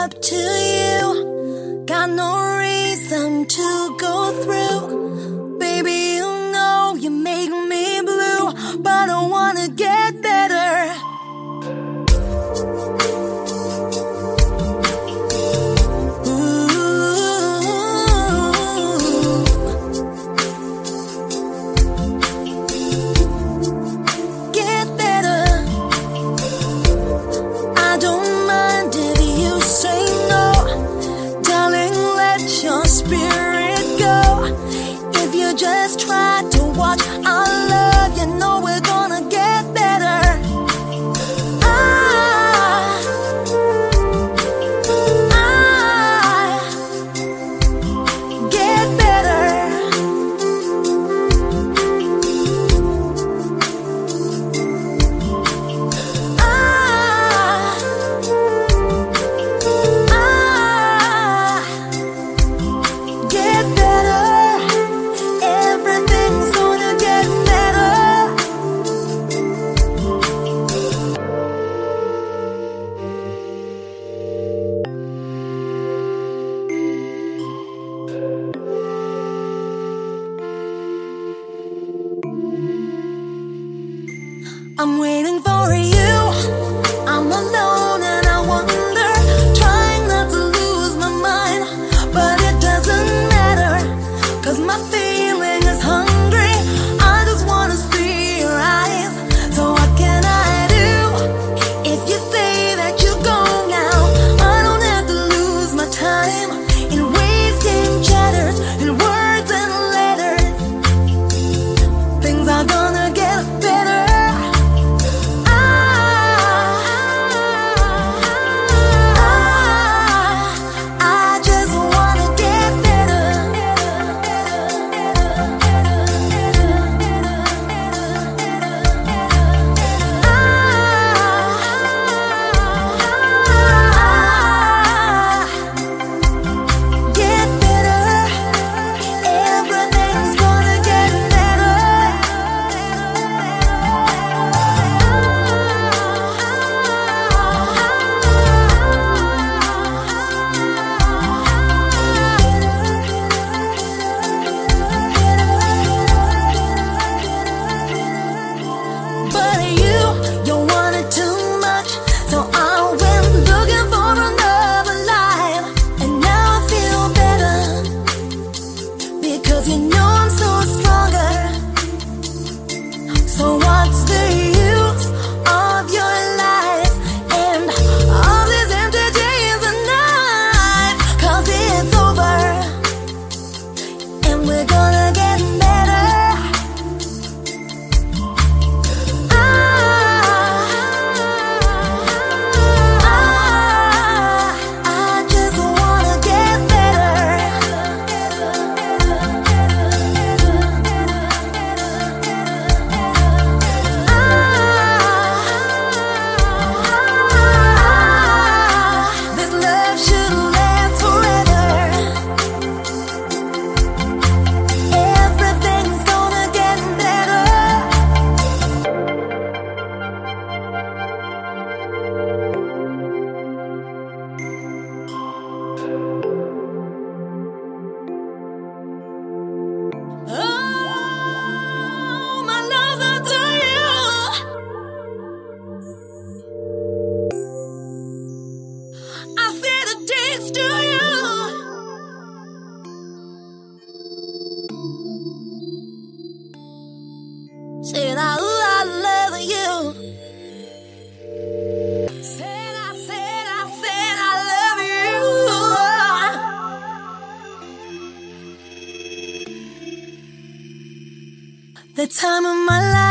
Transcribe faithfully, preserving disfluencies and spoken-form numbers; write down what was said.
up to you. Got no reason to go through. Baby, you know you make me blue, but I wanna get better. Just try to watch our love, you know we're gonna get better. I, I get better. I, I get better. I'm waiting for you. I'm alone and I wonder, trying not to lose my mind, but it doesn't matter, 'cause my feeling is hungry. I just wanna see your eyes. So what can I do if you say that you're gone now? I don't have to lose my time in wasting chatters and words and letters. Things are gonna get better. Said I, ooh, I love you. Said I, said I, said I love you. The time of my life.